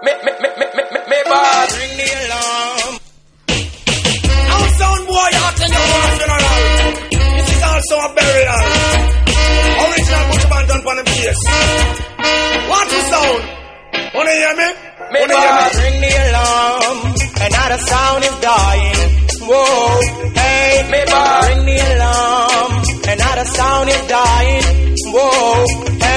Me boss. Ring the alarm. Now sound boy out in your war funeral. This is also a burial. Original Butch Banton on the bass. What to sound? Wanna hear me? Wanna hear me? Ring the alarm. Another sound is dying. Whoa, hey, me boss. Ring the alarm. Another sound is dying. Whoa, hey.